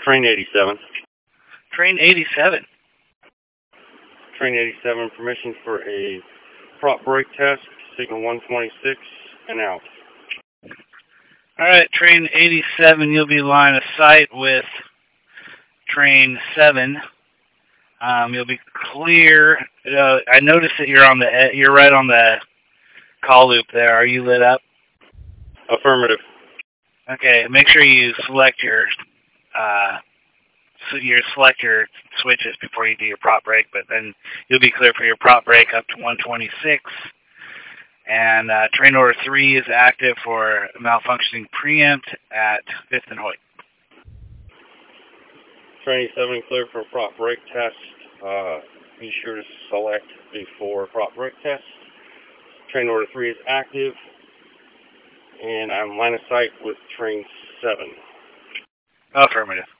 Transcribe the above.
Train 87. Train 87. Train 87, permission for a prop brake test, signal 126, and out. Alright, Train 87, you'll be line of sight with Train 7. You'll be clear. I noticed that you're right on the call loop there. Are you lit up? Affirmative. Okay, make sure you select your switches before you do your prop brake, but then you'll be clear for your prop brake up to 126. And train order 3 is active for malfunctioning preempt at 5th and Hoyt. Train 87 cleared for a prop brake test. Be sure to select before prop brake test. Train order 3 is active, and I'm line of sight with train 7. Affirmative.